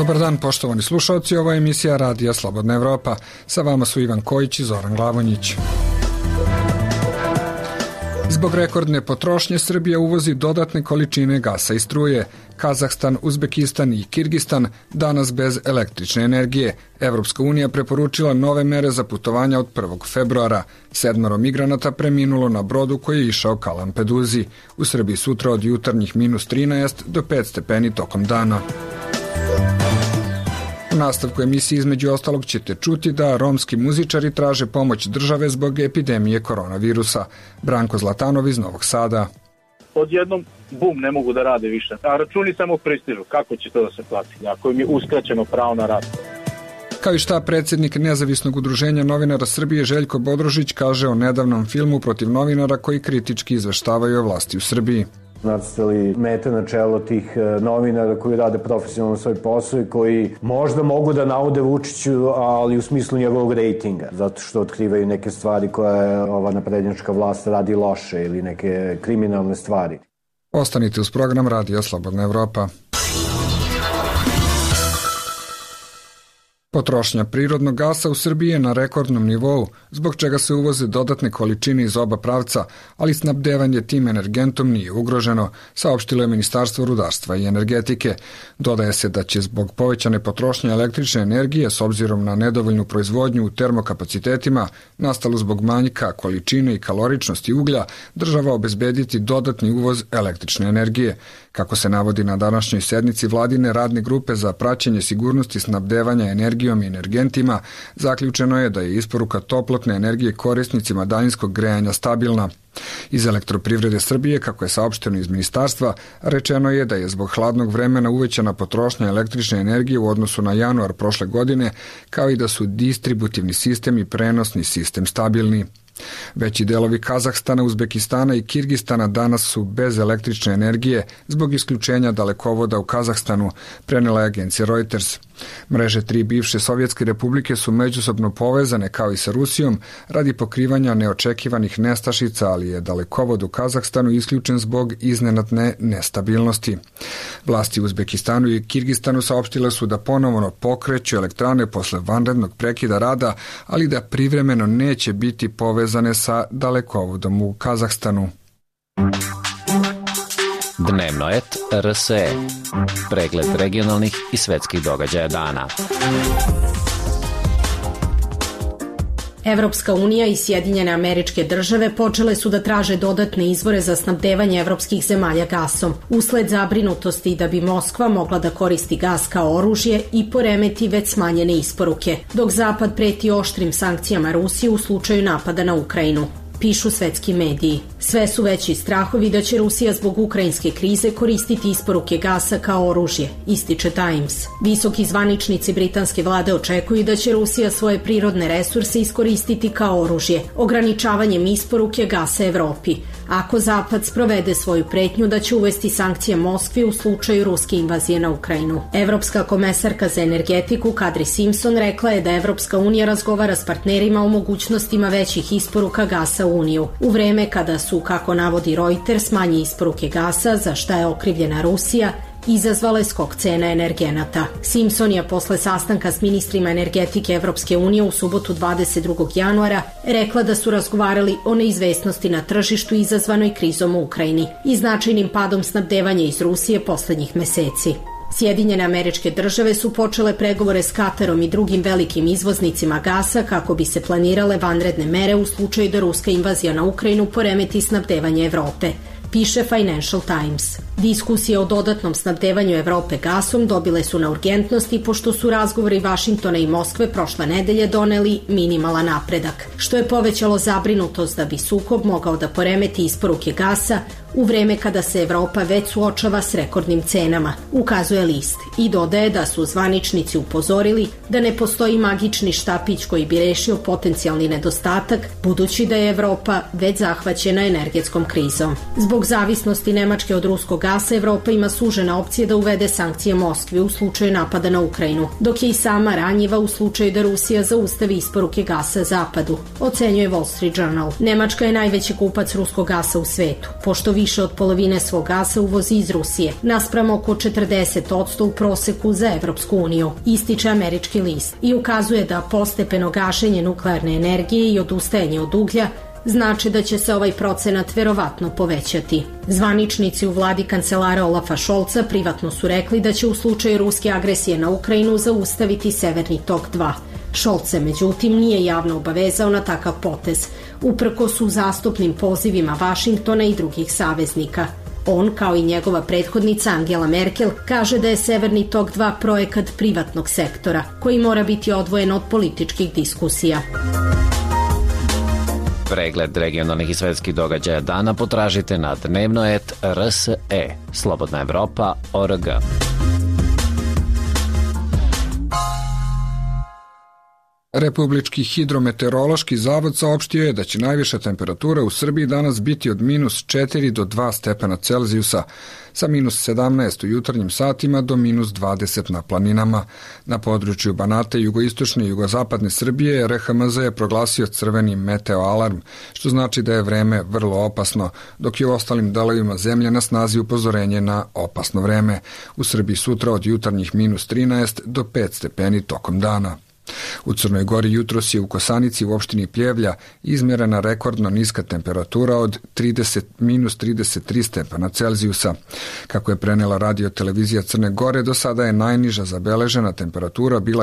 Dobar dan, poštovani slušalci, ovo je emisija Radija Slobodna Evropa. Sa vama su Ivan Kojić i Zoran Glavonjić. Zbog rekordne potrošnje Srbija uvozi dodatne količine gasa i struje. Kazahstan, Uzbekistan i Kirgistan danas bez električne energije. Evropska unija preporučila nove mere za putovanja od 1. februara. 7 migranata preminulo na brodu koji je išao ka Lampeduzi. U Srbiji sutra od jutarnjih -13 do 5 stepeni tokom dana. U nastavku emisije između ostalog ćete čuti da romski muzičari traže pomoć države zbog epidemije koronavirusa. Branko Zlatanov iz Novog Sada. Odjednom, bum, ne mogu da rade više. A računi samo pristižu. Kako će to da se plati? Ako im je uskraćeno pravo na rad. Kao i šta predsjednik Nezavisnog udruženja novinara Srbije Željko Bodrožić kaže o nedavnom filmu protiv novinara koji kritički izveštavaju o vlasti u Srbiji. Nacrtali mete na čelo tih novinara koji rade profesionalno svoj posao i koji možda mogu da naude Vučiću, ali u smislu njegovog rejtinga, zato što otkrivaju neke stvari koje ova naprednjačka vlast radi loše ili neke kriminalne stvari. Ostanite uz program Radija Slobodna Evropa. Potrošnja prirodnog gasa u Srbiji je na rekordnom nivou, zbog čega se uvoze dodatne količine iz oba pravca, ali snabdevanje tim energentom nije ugroženo, saopštilo je Ministarstvo rudarstva i energetike. Dodaje se da će zbog povećane potrošnje električne energije, s obzirom na nedovoljnu proizvodnju u termokapacitetima, nastalu zbog manjka količine i kaloričnosti uglja, država obezbediti dodatni uvoz električne energije. Kako se navodi na današnjoj sednici vladine radne grupe za praćenje sigurnosti snabdevanja energijom i energentima, zaključeno je da je isporuka toplotne energije korisnicima daljinskog grejanja stabilna. Iz Elektroprivrede Srbije, kako je saopšteno iz ministarstva, rečeno je da je zbog hladnog vremena uvećana potrošnja električne energije u odnosu na januar prošle godine, kao i da su distributivni sistem i prenosni sistem stabilni. Veći delovi Kazahstana, Uzbekistana i Kirgistana danas su bez električne energije zbog isključenja dalekovoda u Kazahstanu, prenela je agencija Reuters. Mreže 3 bivše Sovjetske republike su međusobno povezane kao i sa Rusijom radi pokrivanja neočekivanih nestašica, ali je dalekovod u Kazahstanu isključen zbog iznenadne nestabilnosti. Vlasti u Uzbekistanu i Kirgistanu saopštile su da ponovno pokreću elektrane posle vanrednog prekida rada, ali da privremeno neće biti povezane sa dalekovodom u Kazahstanu. Dnevno et RSE. Pregled regionalnih i svetskih događaja dana. Evropska unija i Sjedinjene Američke Države počele su da traže dodatne izvore za snabdevanje evropskih zemalja gasom, usled zabrinutosti da bi Moskva mogla da koristi gas kao oružje i poremeti već smanjene isporuke, dok Zapad preti oštrim sankcijama Rusiji u slučaju napada na Ukrajinu. Pišu svetski mediji. Sve su veći strahovi da će Rusija zbog ukrajinske krize koristiti isporuke gasa kao oružje, ističe Times. Visoki zvaničnici britanske vlade očekuju da će Rusija svoje prirodne resurse iskoristiti kao oružje, ograničavanjem isporuke gasa Evropi, ako Zapad sprovede svoju pretnju da će uvesti sankcije Moskvi u slučaju ruske invazije na Ukrajinu. Evropska komesarka za energetiku Kadri Simpson rekla je da Evropska unija razgovara s partnerima o mogućnostima većih isporuka gasa u Uniju, u vreme kada su, kako navodi Reuters, manje isporuke gasa, za šta je okrivljena Rusija, izazvale skok cena energenata. Simpson je posle sastanka s ministrima energetike Evropske unije u subotu 22. januara rekla da su razgovarali o neizvesnosti na tržištu izazvanoj krizom u Ukrajini i značajnim padom snabdevanja iz Rusije poslednjih meseci. Sjedinjene Američke Države su počele pregovore s Katarom i drugim velikim izvoznicima gasa kako bi se planirale vanredne mere u slučaju da ruska invazija na Ukrajinu poremeti snabdevanje Evrope, piše Financial Times. Diskusije o dodatnom snabdevanju Evrope gasom dobile su na urgentnosti pošto su razgovori Vašingtona i Moskve prošle nedelje doneli minimalan napredak, što je povećalo zabrinutost da bi sukob mogao da poremeti isporuke gasa u vreme kada se Evropa već suočava s rekordnim cenama, ukazuje list, i dodaje da su zvaničnici upozorili da ne postoji magični štapić koji bi rešio potencijalni nedostatak, budući da je Evropa već zahvaćena energetskom krizom. Zbog zavisnosti Nemačke od ruskog gasa, Evropa ima sužene opcije da uvede sankcije Moskvi u slučaju napada na Ukrajinu, dok je i sama ranjiva u slučaju da Rusija zaustavi isporuke gasa Zapadu, ocenjuje Wall Street Journal. Nemačka je najveći kupac ruskog gasa u svetu, pošto više od polovine svog gasa uvozi iz Rusije, naspram oko 40% u proseku za Evropsku uniju, ističe američki list, i ukazuje da postepeno gašenje nuklearne energije i odustajanje od uglja znači da će se ovaj procenat verovatno povećati. Zvaničnici u vladi kancelara Olafa Šolca privatno su rekli da će u slučaju ruske agresije na Ukrajinu zaustaviti Severni tok 2. Šolc se međutim nije javno obavezao na takav potez, uprkos uzastopnim pozivima Vašingtona i drugih saveznika. On, kao i njegova prethodnica Angela Merkel, kaže da je Severni tok 2 projekat privatnog sektora, koji mora biti odvojen od političkih diskusija. Pregled regionalnih i svetskih događaja dana potražite na dnevno.rs.e. Slobodna Evropa.org. Republički hidrometeorološki zavod saopštio je da će najviša temperatura u Srbiji danas biti od -4 do 2 stepena Celzijusa, sa -17 u jutarnjim satima do -20 na planinama. Na području Banata, jugoistočne i jugozapadne Srbije, RHMZ je proglasio crveni meteo alarm, što znači da je vreme vrlo opasno, dok je u ostalim delovima zemlje na snazi upozorenje na opasno vreme. U Srbiji sutra od jutarnjih -13 do 5 stepeni tokom dana. U Crnoj Gori jutros je u Kosanici u opštini Pljevlja izmjerena rekordno niska temperatura od -33 stepena Celzijusa. Kako je prenela radio televizija Crne Gore, do sada je najniža zabeležena temperatura bila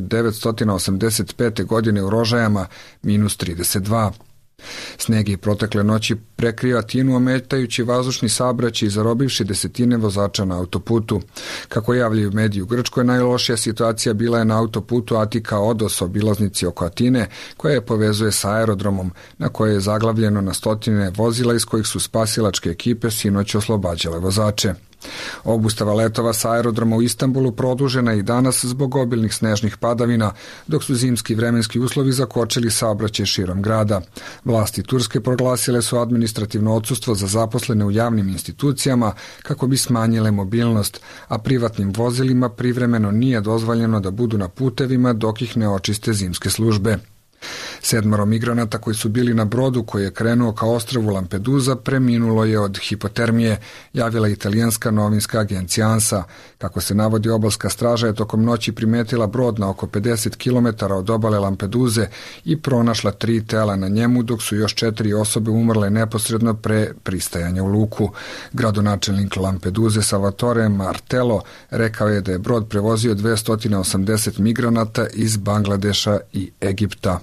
1985. godine u Rožajama, -32. Sneg je protekle noći prekrio Atinu, ometajući vazdušni saobraćaj i zarobivši desetine vozača na autoputu. Kako javljaju mediji u Grčkoj, najlošija situacija bila je na autoputu Atika-Odos, obilaznici oko Atine, koja je povezuje sa aerodromom, na koje je zaglavljeno na stotine vozila iz kojih su spasilačke ekipe sinoć oslobađale vozače. Obustava letova sa aerodroma u Istanbulu produžena je i danas zbog obilnih snežnih padavina, dok su zimski vremenski uslovi zakočili saobraćaj širom grada. Vlasti Turske proglasile su administrativno odsustvo za zaposlene u javnim institucijama kako bi smanjile mobilnost, a privatnim vozilima privremeno nije dozvoljeno da budu na putevima dok ih ne očiste zimske službe. 7 migranata koji su bili na brodu koji je krenuo ka ostrvu Lampedusa preminulo je od hipotermije, javila italijanska novinska agencija ANSA. Kako se navodi, obalska straža je tokom noći primetila brod na oko 50 km od obale Lampeduze i pronašla 3 tela na njemu, dok su još 4 osobe umrle neposredno pre pristajanja u luku. Gradonačelnik Lampeduze Salvatore Martello rekao je da je brod prevozio 280 migranata iz Bangladeša i Egipta.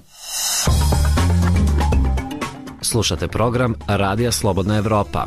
Slušate program Radija Slobodna Evropa.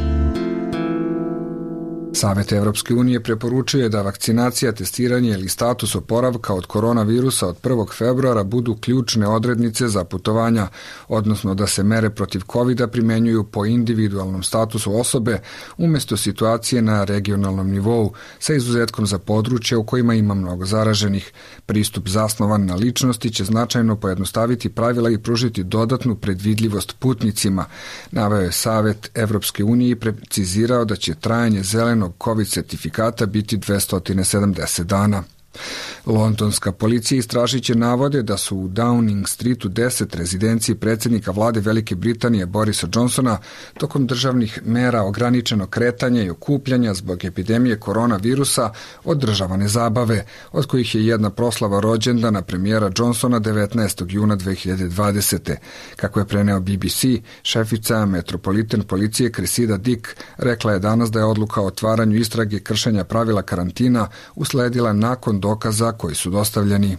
Savet Evropske unije preporučuje da vakcinacija, testiranje ili status oporavka od koronavirusa od 1. februara budu ključne odrednice za putovanja, odnosno da se mere protiv COVID-a primenjuju po individualnom statusu osobe umjesto situacije na regionalnom nivou, sa izuzetkom za područje u kojima ima mnogo zaraženih. Pristup zasnovan na ličnosti će značajno pojednostaviti pravila i pružiti dodatnu predvidljivost putnicima, naveo je Savet Evropske unije i precizirao da će trajanje zelenog COVID sertifikata biti 270 dana. Londonska policija istražit će navode da su u Downing Streetu 10 rezidenciji predsjednika vlade Velike Britanije Borisa Johnsona tokom državnih mera ograničeno kretanje i okupljanja zbog epidemije koronavirusa održavane zabave, od kojih je jedna proslava rođendana premijera Johnsona 19. juna 2020. Kako je preneo BBC, šefica Metropolitan policije Cressida Dick rekla je danas da je odluka o otvaranju istrage kršenja pravila karantina usledila nakon dokaza koji su dostavljeni.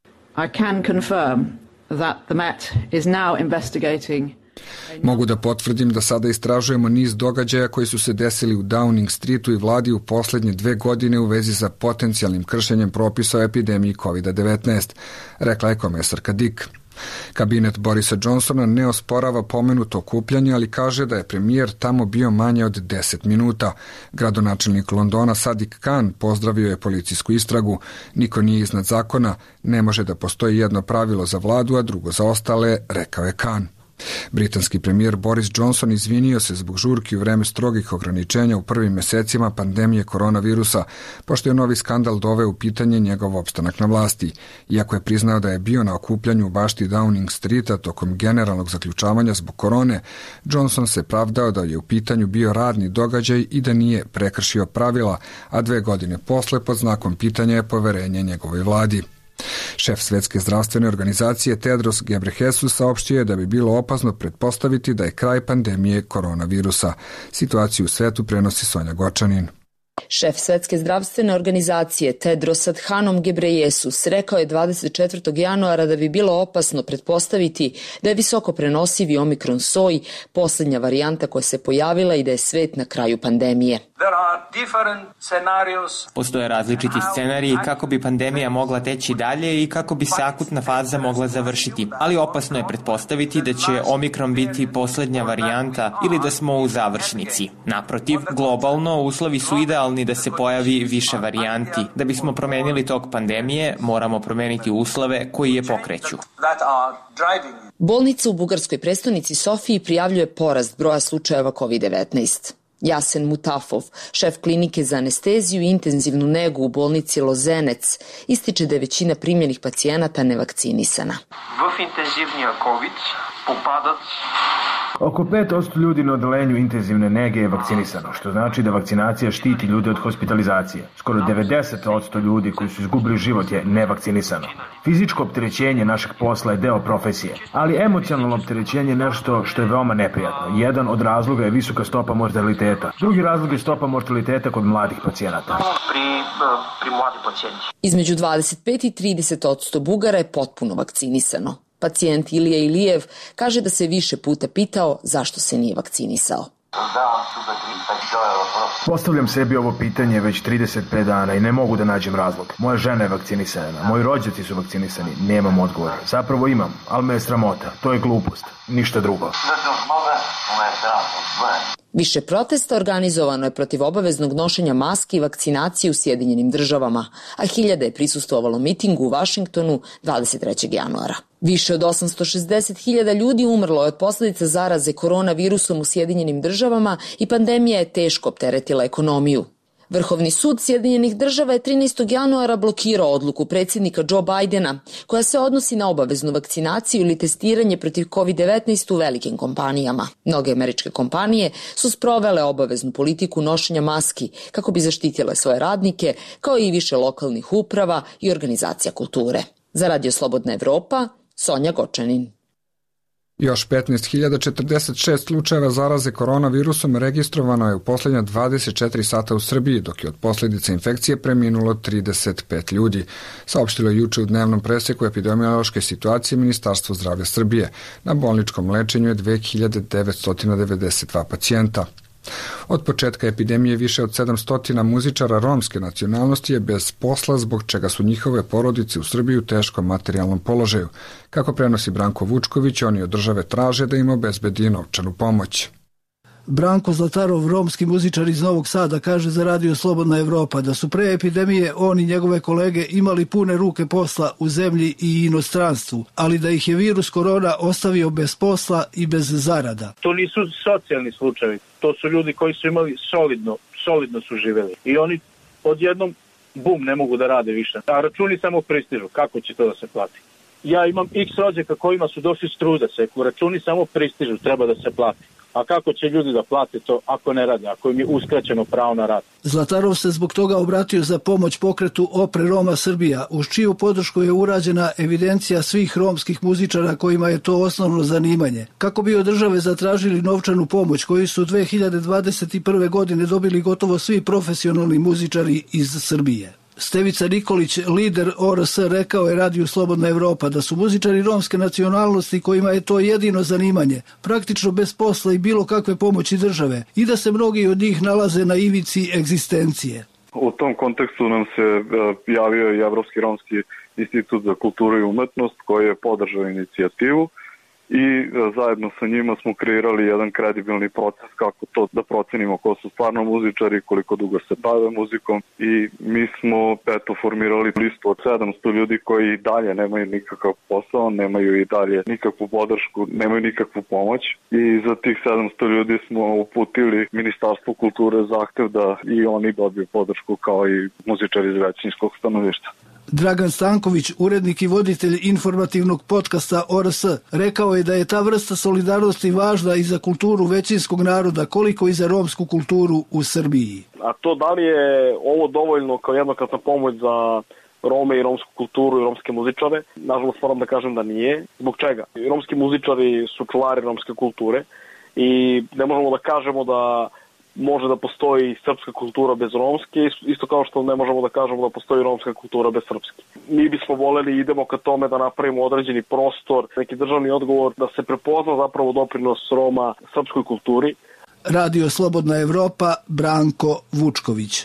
Mogu da potvrdim da sada istražujemo niz događaja koji su se desili u Downing Streetu i vladi u poslednje 2 godine u vezi sa potencijalnim kršenjem propisa o epidemiji COVID-19, rekla je komesarka Dick. Kabinet Borisa Johnsona ne osporava pomenuto okupljanje, ali kaže da je premijer tamo bio manje od 10 minuta. Gradonačelnik Londona Sadiq Khan pozdravio je policijsku istragu. Niko nije iznad zakona, ne može da postoji jedno pravilo za vladu, a drugo za ostale, rekao je Khan. Britanski premijer Boris Johnson izvinio se zbog žurki u vreme strogih ograničenja u prvim mesecima pandemije koronavirusa, pošto je novi skandal doveo u pitanje njegov opstanak na vlasti. Iako je priznao da je bio na okupljanju u bašti Downing Streeta tokom generalnog zaključavanja zbog korone, Johnson se pravdao da je u pitanju bio radni događaj i da nije prekršio pravila, a 2 godine posle pod znakom pitanja je poverenje njegovoj vladi. Šef Svetske zdravstvene organizacije Tedros Ghebreyesus saopštio je da bi bilo opasno pretpostaviti da je kraj pandemije koronavirusa. Situaciju u svetu prenosi Sonja Gočanin. Šef Svetske zdravstvene organizacije Tedros Adhanom Ghebreyesus rekao je 24. januara da bi bilo opasno pretpostaviti da je visoko prenosivi omikron soj poslednja varijanta koja se pojavila i da je svet na kraju pandemije. Postoje različiti scenariji kako bi pandemija mogla teći dalje i kako bi se akutna faza mogla završiti, ali opasno je pretpostaviti da će omikron biti poslednja varijanta ili da smo u završnici. Naprotiv, globalno uslovi su idealni da se pojavi više varijanti. Da bismo promenili tok pandemije, moramo promeniti uslove koji je pokreću. Bolnica u bugarskoj prestonici Sofiji prijavljuje porast broja slučajeva COVID-19. Jasen Mutafov, šef klinike za anesteziju i intenzivnu negu u bolnici Lozenec, ističe da je većina primljenih pacijenata nevakcinisana. Oko 5% ljudi na odelenju intenzivne nege je vakcinisano, što znači da vakcinacija štiti ljude od hospitalizacije. Skoro 90% ljudi koji su izgubili život je nevakcinisano. Fizičko opterećenje našeg posla je deo profesije, ali emocionalno opterećenje je nešto što je veoma neprijatno. Jedan od razloga je visoka stopa mortaliteta. Drugi razlog je stopa mortaliteta kod mladih pacijenata. Između 25 i 30% Bugara je potpuno vakcinisano. Pacijent Ilija Ilijev kaže da se više puta pitao zašto se nije vakcinisao. Postavljam sebi ovo pitanje već 35 dana i ne mogu da nađem razlog. Moja žena je vakcinisana, moji rođaci su vakcinisani, nemam odgovora. Zapravo imam, ali me je sramota. To je glupost, ništa drugo. Više protesta organizovano je protiv obaveznog nošenja maski i vakcinacije u Sjedinjenim državama, a hiljade je prisustvovalo mitingu u Vašingtonu 23. januara. Više od 860.000 ljudi umrlo je od posledica zaraze koronavirusom u Sjedinjenim državama i pandemija je teško opteretila ekonomiju. Vrhovni sud Sjedinjenih država je 13. januara blokirao odluku predsjednika Joe Bidena koja se odnosi na obaveznu vakcinaciju ili testiranje protiv COVID-19 u velikim kompanijama. Mnoge američke kompanije su sprovele obaveznu politiku nošenja maski kako bi zaštitile svoje radnike, kao i više lokalnih uprava i organizacija kulture. Za Radio Slobodna Evropa, Sonja Gočanin. Još 15.046 slučajeva zaraze koronavirusom registrovano je u poslednja 24 sata u Srbiji, dok je od posljedica infekcije preminulo 35 ljudi. Saopštilo je juče u dnevnom preseku epidemiološke situacije Ministarstvo zdravlja Srbije. Na bolničkom lečenju je 2992 pacijenta. Od početka epidemije više od 700 muzičara romske nacionalnosti je bez posla, zbog čega su njihove porodice u Srbiji u teškom materijalnom položaju. Kako prenosi Branko Vučković, oni od države traže da im obezbedi novčanu pomoć. Branko Zlatarov, romski muzičar iz Novog Sada, kaže za Radio Slobodna Evropa da su pre epidemije on i njegove kolege imali pune ruke posla u zemlji i inostranstvu, ali da ih je virus korona ostavio bez posla i bez zarada. To nisu socijalni slučajevi, to su ljudi koji su imali solidno su živeli i oni odjednom bum, ne mogu da rade više, a računi samo pristižu, kako će to da se plati? Ja imam x rođaka kojima su došli s truda seku, računi samo pristižu, treba da se plati. A kako će ljudi da plate to ako ne rade, ako im je uskraćeno pravo na rad? Zlatarov se zbog toga obratio za pomoć pokretu Opre Roma Srbija, uz čiju podršku je urađena evidencija svih romskih muzičara kojima je to osnovno zanimanje. Kako bi od države zatražili novčanu pomoć koju su 2021. godine dobili gotovo svi profesionalni muzičari iz Srbije. Stevica Nikolić, lider ORS, rekao je Radiju Slobodna Evropa da su muzičari romske nacionalnosti kojima je to jedino zanimanje, praktično bez posla i bilo kakve pomoći države i da se mnogi od njih nalaze na ivici egzistencije. U tom kontekstu nam se javio i Evropski romski institut za kulturu i umetnost koji je podržao inicijativu i zajedno sa njima smo kreirali jedan kredibilni proces kako to da procenimo ko su stvarno muzičari, koliko dugo se bave muzikom i mi smo formirali listu od 700 ljudi koji dalje nemaju nikakav posao, nemaju i dalje nikakvu podršku, nemaju nikakvu pomoć i za tih 700 ljudi smo uputili Ministarstvu kulture zahtev da i oni dobiju podršku kao i muzičari iz većinskog stanovništva. Dragan Stanković, urednik i voditelj informativnog podcasta ORS, rekao je da je ta vrsta solidarnosti važna i za kulturu većinskog naroda, koliko i za romsku kulturu u Srbiji. A to da li je ovo dovoljno kao jednokratna pomoć za Rome i romsku kulturu i romske muzičare? Nažalost, moram da kažem da nije. Zbog čega? Romski muzičari su čuvari romske kulture i ne možemo da kažemo da može da postoji srpska kultura bez romske, isto kao što ne možemo da kažemo da postoji romska kultura bez srpske. Mi bismo voleli i idemo ka tome da napravimo određeni prostor, neki državni odgovor, da se prepozna zapravo doprinos Roma srpskoj kulturi. Radio Slobodna Evropa, Branko Vučković.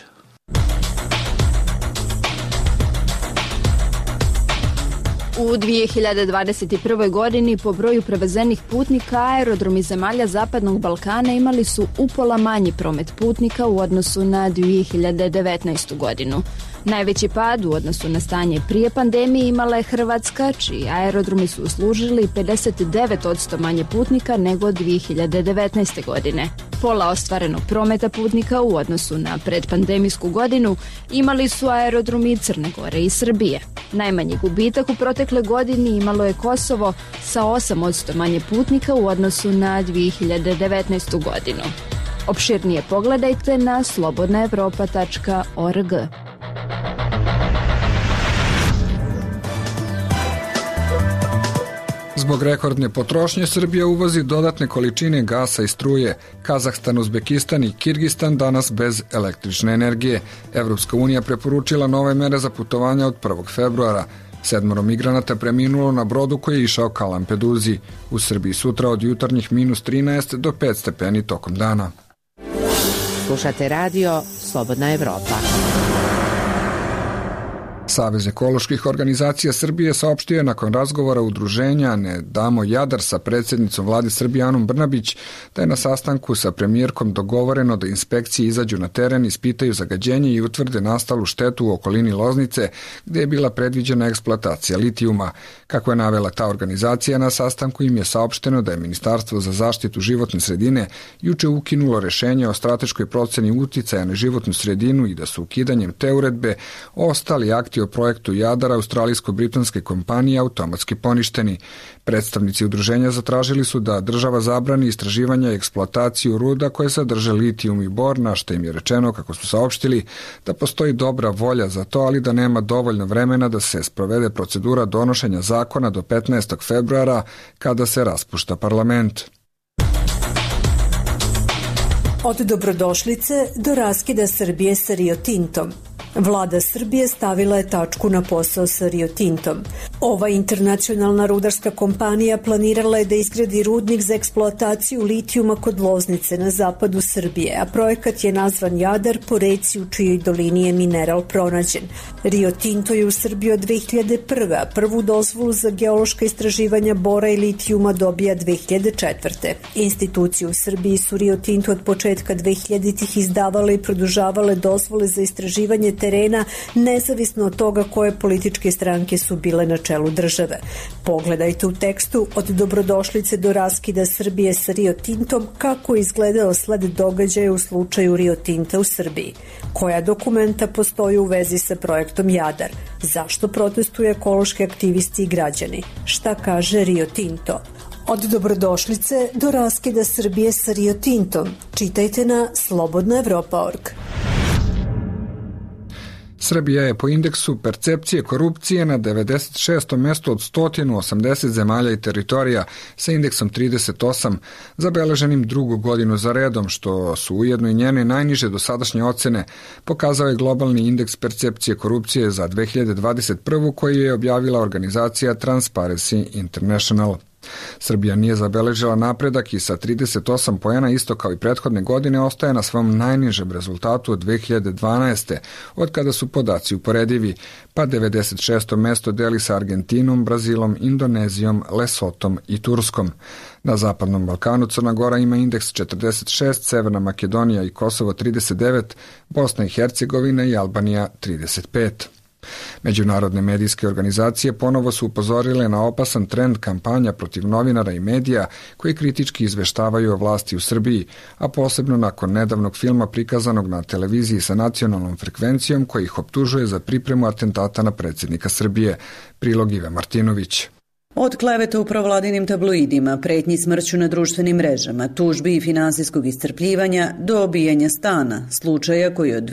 U 2021. godini po broju prevezenih putnika aerodromi zemalja Zapadnog Balkana imali su upola manji promet putnika u odnosu na 2019. godinu. Najveći pad u odnosu na stanje prije pandemije imala je Hrvatska, čiji aerodromi su uslužili 59% manje putnika nego 2019. godine. Pola ostvarenog prometa putnika u odnosu na predpandemijsku godinu imali su aerodromi Crne Gore i Srbije. Najmanji gubitak u protekle godini imalo je Kosovo sa 8% manje putnika u odnosu na 2019. godinu. Opširnije pogledajte na slobodnaevropa.org. Zbog rekordne potrošnje Srbija uvozi dodatne količine gasa i struje. Kazahstan, Uzbekistan i Kirgistan danas bez električne energije. Evropska unija preporučila nove mere za putovanja od 1. februara. 7 migranata preminulo na brodu koji je išao ka Lampeduzi. U Srbiji sutra od jutarnjih -13 do 5 stepeni tokom dana. Slušate radio Slobodna Evropa. Savez ekoloških organizacija Srbije saopštio je nakon razgovora udruženja Ne damo Jadar sa predsjednicom vlade Srbije Anom Brnabić da je na sastanku sa premijerkom dogovoreno da inspekcije izađu na teren, ispitaju zagađenje i utvrde nastalu štetu u okolini Loznice gde je bila predviđena eksploatacija litijuma. Kako je navela ta organizacija, na sastanku im je saopšteno da je Ministarstvo za zaštitu životne sredine juče ukinulo rešenje o strateškoj proceni uticaja na životnu sredinu i da su ukidanjem te uredbe ostali akti o projektu Jadar australijsko-britanske kompanije automatski poništeni. Predstavnici udruženja zatražili su da država zabrani istraživanja i eksploataciju ruda koje sadrže litijum i bor, na što im je rečeno, kako su saopštili, da postoji dobra volja za to, ali da nema dovoljno vremena da se sprovede procedura donošenja zakona do 15. februara kada se raspušta parlament. Od dobrodošlice do raskida Srbije sa Rio Tintom. Vlada Srbije stavila je tačku na posao sa Rio Tintom. Ova internacionalna rudarska kompanija planirala je da izgradi rudnik za eksploataciju litijuma kod Loznice na zapadu Srbije, a projekat je nazvan Jadar po reci u čijoj dolini je mineral pronađen. Rio Tinto je u Srbiji od 2001. a prvu dozvolu za geološka istraživanja bora i litijuma dobija 2004. Institucije u Srbiji su Rio Tinto od početka 2000-ih izdavale i produžavale dozvole za istraživanje terena, nezavisno od toga koje političke stranke su bile na čelu države. Pogledajte u tekstu Od dobrodošlice do raskida Srbije sa Rio Tintom kako je izgledao sled događaja u slučaju Rio Tinta u Srbiji. Koja dokumenta postoji u vezi sa projektom Jadar? Zašto protestuju ekološki aktivisti i građani? Šta kaže Rio Tinto? Od dobrodošlice do raskida Srbije sa Rio Tintom. Čitajte na slobodnaevropa.org. Srbija je po indeksu percepcije korupcije na 96. mesto od 180 zemalja i teritorija sa indeksom 38, zabeleženim drugu godinu za redom, što su ujedno i njene najniže dosadašnje ocene, pokazao je globalni indeks percepcije korupcije za 2021. koji je objavila organizacija Transparency International. Srbija nije zabeležila napredak i sa 38 poena isto kao i prethodne godine ostaje na svom najnižem rezultatu od 2012. od kada su podaci uporedivi, pa 96. mesto deli sa Argentinom, Brazilom, Indonezijom, Lesotom i Turskom. Na Zapadnom Balkanu Crna Gora ima indeks 46, Severna Makedonija i Kosovo 39, Bosna i Hercegovina i Albanija 35. Međunarodne medijske organizacije ponovo su upozorile na opasan trend kampanja protiv novinara i medija koji kritički izveštavaju o vlasti u Srbiji, a posebno nakon nedavnog filma prikazanog na televiziji sa nacionalnom frekvencijom koji ih optužuje za pripremu atentata na predsjednika Srbije. Prilog Ive Martinović. Od kleveta u provladinim tabloidima, pretnji smrću na društvenim mrežama, tužbi i finansijskog iscrpljivanja do obijanja stana, slučaja koji od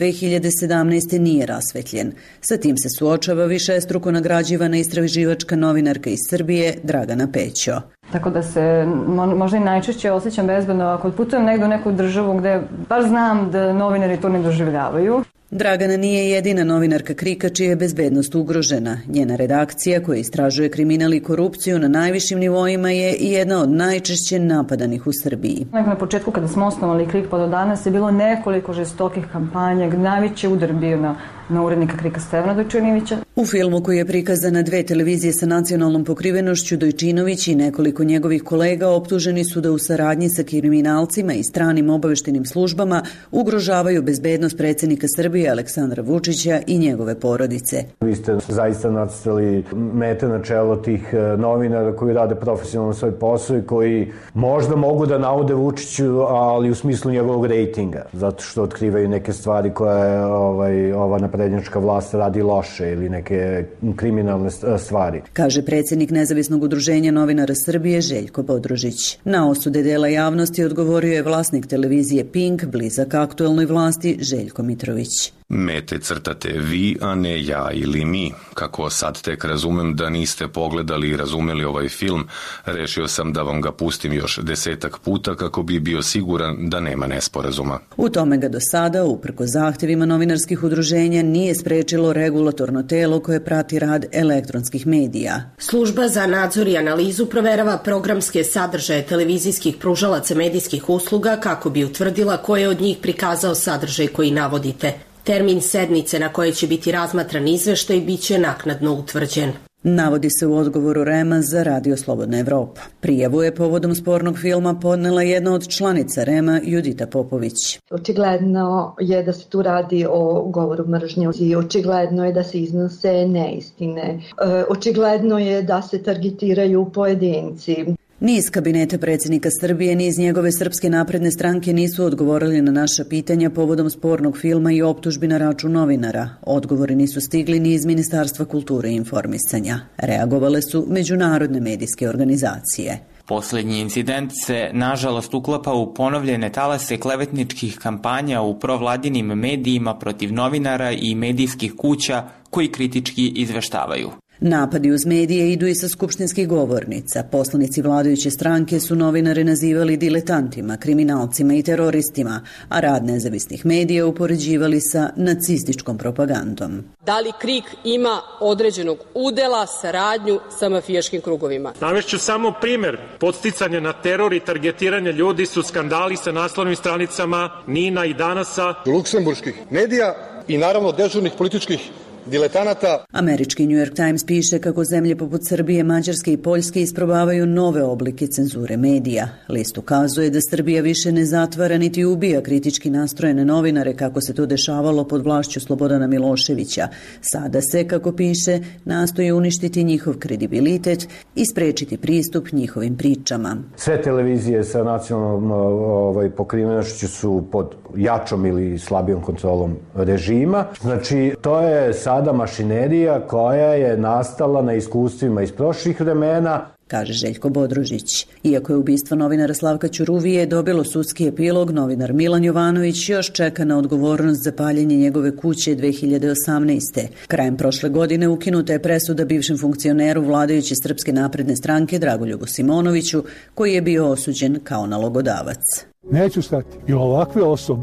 2017. nije rasvetljen. Sa tim se suočava višestruko nagrađivana istraživačka novinarka iz Srbije Dragana Pećo. Tako da se možda i najčešće osjećam bezbedno ako putujem negdje u neku državu gde baš znam da novinari to ne doživljavaju. Dragana nije jedina novinarka KRIK-a čija je bezbednost ugrožena. Njena redakcija koja istražuje kriminal i korupciju na najvišim nivoima je i jedna od najčešće napadanih u Srbiji. Na početku kada smo osnovali KRIK pa do danas je bilo nekoliko žestokih kampanja, najveći udar bio na urednika KRIK-a Stevana Dojčinovića. U filmu koji je prikazan na 2 televizije sa nacionalnom pokrivenošću, Dojčinović i nekoliko njegovih kolega optuženi su da u saradnji sa kriminalcima i stranim obaveštenim službama ugrožavaju bezbednost predsjednika Srbije Aleksandra Vučića i njegove porodice. Vi ste zaista nacrtali mete na čelo tih novinara koji rade profesionalno svoj posao i koji možda mogu da naude Vučiću, ali u smislu njegovog rejtinga, zato što otkrivaju neke stvari koje ova naprednjačka vlast radi loše ili neke kriminalne stvari. Kaže predsjednik Nezavisnog udruženja novinara Srbije Željko Bodrožić. Na osude dela javnosti odgovorio je vlasnik televizije Pink, blizak aktuelnoj vlasti Željko Mitrović. Mete crtate vi, a ne ja ili mi. Kako sad tek razumem da niste pogledali i razumeli ovaj film, rešio sam da vam ga pustim još 10 puta kako bi bio siguran da nema nesporazuma. U tome ga do sada, uprko zahtjevima novinarskih udruženja, nije sprečilo regulatorno telo koje prati rad elektronskih medija. Služba za nadzor i analizu proverava programske sadržaje televizijskih pružalaca medijskih usluga kako bi utvrdila ko je od njih prikazao sadržaj koji navodite. Termin sednice na kojoj će biti razmatran izveštaj biće naknadno utvrđen. Navodi se u odgovoru REM-a za Radio Slobodna Evropa. Prijavu je povodom spornog filma podnela jedna od članica REM-a Judita Popović. Očigledno je da se tu radi o govoru mržnje i očigledno je da se iznose neistine. Očigledno je da se targetiraju pojedinci. Ni iz kabineta predsjednika Srbije, ni iz njegove Srpske napredne stranke nisu odgovorili na naša pitanja povodom spornog filma i optužbi na račun novinara. Odgovori nisu stigli ni iz Ministarstva kulture i informisanja. Reagovale su međunarodne medijske organizacije. Poslednji incident se, nažalost, uklapa u ponovljene talase klevetničkih kampanja u provladinim medijima protiv novinara i medijskih kuća koji kritički izveštavaju. Napadi uz medije idu i sa skupštinskih govornica. Poslanici vladajuće stranke su novinare nazivali diletantima, kriminalcima i teroristima, a rad nezavisnih medija upoređivali sa nacističkom propagandom. Da li KRIK ima određenog udela, saradnju sa mafijaškim krugovima? Navešću samo primer. Podsticanje na teror i targetiranje ljudi su skandali sa naslovnim stranicama Nina i Danasa, luksemburških medija i naravno dežurnih političkih diletanata. Američki New York Times piše kako zemlje poput Srbije, Mađarske i Poljske isprobavaju nove oblike cenzure medija. List ukazuje da Srbija više ne zatvara niti ubija kritički nastrojene novinare kako se to dešavalo pod vlašću Slobodana Miloševića. Sada se, kako piše, nastoji uništiti njihov kredibilitet i sprečiti pristup njihovim pričama. Sve televizije sa nacionalnom pokrivenošću su pod jačom ili slabijom kontrolom režima. Znači, to je sada mašinerija koja je nastala na iskustvima iz prošlih vremena, kaže Željko Bodrožić. Iako je ubistvo novinara Slavka Ćuruvije dobilo sudski epilog, novinar Milan Jovanović još čeka na odgovornost za paljenje njegove kuće 2018. Krajem prošle godine ukinuta je presuda bivšem funkcioneru vladajuće Srpske napredne stranke Dragoljubu Simonoviću, koji je bio osuđen kao nalogodavac. Neću stati. I ovakve osobe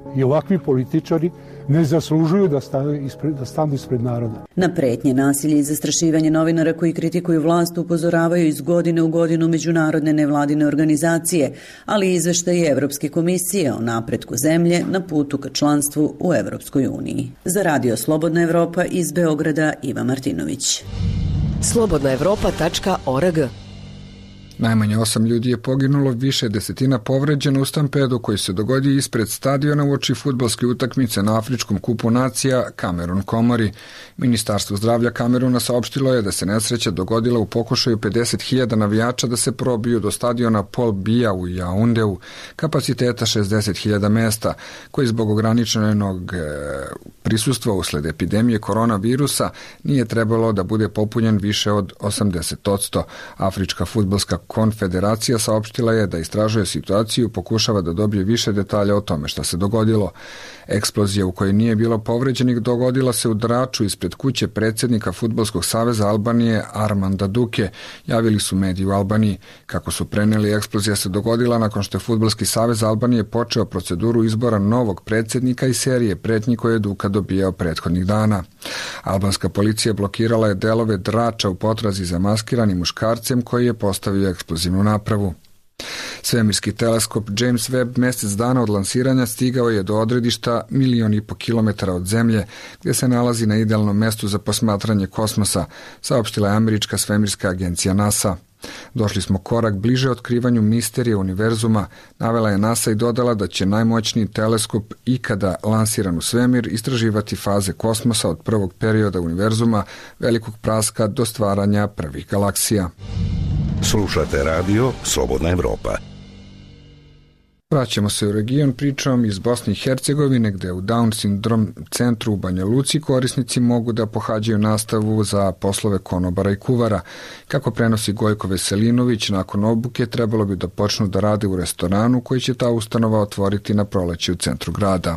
i ovakvi političari ne zaslužuju da stanu ispred naroda. Na pretnje, nasilje i zastrašivanje novinara koji kritikuju vlast upozoravaju iz godine u godinu međunarodne nevladine organizacije, ali i izveštaji Evropske komisije o napretku zemlje na putu ka članstvu u Evropskoj uniji. Za Radio Slobodna Evropa iz Beograda, Iva Martinović. slobodnaevropa.org. Najmanje 8 ljudi je poginulo, više desetina povređeno u stampedu koji se dogodio ispred stadiona uoči fudbalske utakmice na Afričkom kupu nacija Kamerun Komori. Ministarstvo zdravlja Kameruna saopštilo je da se nesreća dogodila u pokušaju 50.000 navijača da se probiju do stadiona Paul Biya u Jaundeu, kapaciteta 60.000 mesta, koji zbog ograničenog prisustva usled epidemije koronavirusa nije trebalo da bude popunjen više od 80%. Afrička fudbalska konfederacija saopštila je da istražuje situaciju i pokušava da dobije više detalja o tome šta se dogodilo. Eksplozija u kojoj nije bilo povređenih dogodila se u Draču ispred kuće predsjednika Fudbalskog saveza Albanije Armanda Duke, javili su mediji u Albaniji. Kako su preneli, eksplozija se dogodila nakon što je Fudbalski savez Albanije počeo proceduru izbora novog predsjednika i serije pretnji koje je Duka dobijao prethodnih dana. Albanska policija blokirala je delove Drača u potrazi za maskiranim muškarcem koji je postavio eksplozivnu napravu. Svemirski teleskop James Webb mjesec dana od lansiranja stigao je do odredišta 1,5 miliona kilometara od Zemlje, gdje se nalazi na idealnom mjestu za posmatranje kosmosa, saopštila je američka svemirska agencija NASA. Došli smo korak bliže otkrivanju misterije univerzuma, navela je NASA i dodala da će najmoćniji teleskop ikada lansiran u svemir istraživati faze kosmosa od prvog perioda univerzuma, velikog praska do stvaranja prvih galaksija. Slušate radio Slobodna Evropa. Vraćamo se u region pričom iz Bosne i Hercegovine, gde u Down sindrom centru u Banja Luci korisnici mogu da pohađaju nastavu za poslove konobara i kuvara. Kako prenosi Gojko Veselinović, nakon obuke trebalo bi da počnu da rade u restoranu koji će ta ustanova otvoriti na proleće u centru grada.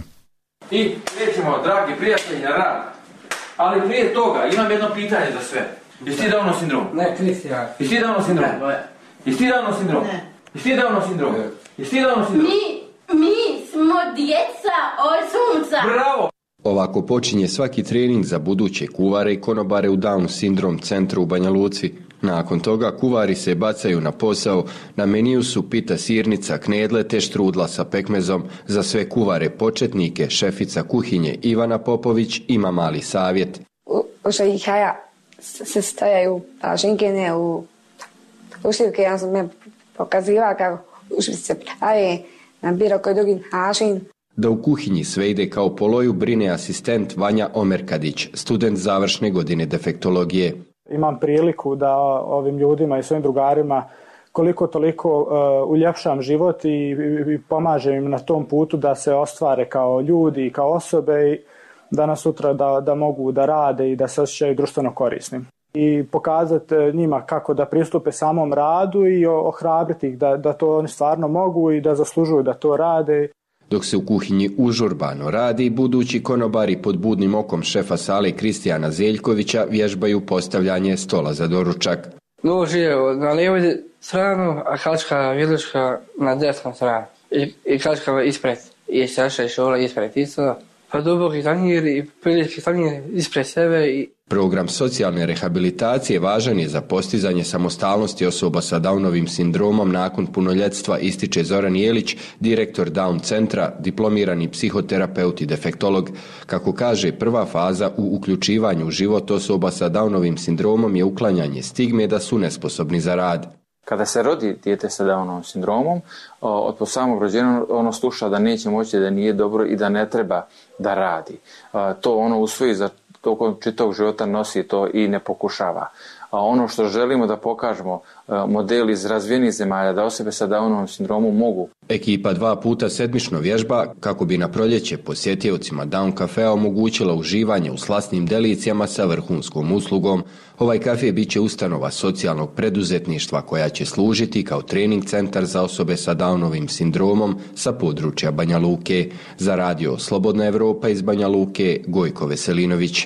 I krećemo, dragi prijatelji, na rad. Ali prije toga imam jedno pitanje za sve. Jesi ti Downov sindrom? Ne, Kristijan. Jesi ti Downov sindrom? Ne. Jesi ti Downov sindrom? Ne. Jesi ti Downov sindrom? Jesi ti Downov sindrom? Mi smo djeca od sunca. Bravo! Ovako počinje svaki trening za buduće kuvare i konobare u Down sindrom centru u Banja Luci. Nakon toga kuvari se bacaju na posao, na meniju su pita sirnica, knedle te štrudla sa pekmezom. Za sve kuvare početnike šefica kuhinje Ivana Popović ima mali savjet. U Šajihaja se stojaju žinkine u ušivke, ja sam me pokazivala kako ušivke se pravi na bilo koji drugi način. Da u kuhinji sve ide kao po loju brine asistent Vanja Omerkadić, student završne godine defektologije. Imam priliku da ovim ljudima i svojim drugarima koliko toliko uljepšam život i pomažem im na tom putu da se ostvare kao ljudi i kao osobe i danas sutra da mogu da rade i da se osjećaju društveno korisnim. I pokazati njima kako da pristupe samom radu i ohrabriti ih da to oni stvarno mogu i da zaslužuju da to rade. Dok se u kuhinji užurbano radi, budući konobari pod budnim okom šefa sale Kristijana Zeljkovića vježbaju postavljanje stola za doručak. Nož je na lijevoj stranu, a kačka viluška na desnu stranu. I kačka ispred. I Saša i Šola ispred isto. Pa duboki tanjir i prilički tanjir ispred sebe i... Program socijalne rehabilitacije važan je za postizanje samostalnosti osoba sa Downovim sindromom nakon punoljetstva, ističe Zoran Jelić, direktor Down centra, diplomirani psihoterapeut i defektolog. Kako kaže, prva faza u uključivanju u život osoba sa Downovim sindromom je uklanjanje stigme da su nesposobni za rad. Kada se rodi dijete sa Downovim sindromom, od samog rođenja ono sluša da neće moći, da nije dobro i da ne treba da radi. To ono usvoji za tokom čitavog života, nosi to i ne pokušava. A ono što želimo da pokažemo, model iz razvijenih zemalja, da osobe sa Downovim sindromom mogu. Ekipa 2 puta sedmično vježba kako bi na proljeće posjetiocima Down kafea omogućila uživanje u slasnim delicijama sa vrhunskom uslugom. Ovaj kafe bit će ustanova socijalnog preduzetništva koja će služiti kao trening centar za osobe sa Downovim sindromom sa područja Banja Luke. Za radio Slobodna Evropa iz Banja Luke, Gojko Veselinović.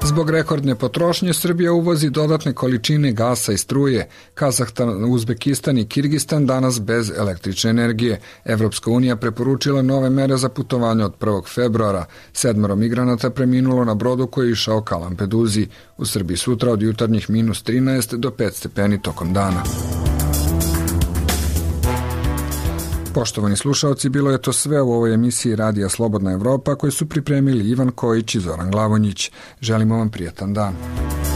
Zbog rekordne potrošnje Srbija uvozi dodatne količine gasa i struje. Kazahstan, Uzbekistan i Kirgistan danas bez električne energije. Evropska unija preporučila nove mere za putovanje od 1. februara. 7 migranata preminulo na brodu koji je išao ka Lampeduzi. U Srbiji sutra od jutarnjih minus 13 do 5 stepeni tokom dana. Poštovani slušaoci, bilo je to sve u ovoj emisiji Radija Slobodna Evropa koju su pripremili Ivan Kojić i Zoran Glavonjić. Želimo vam prijatan dan.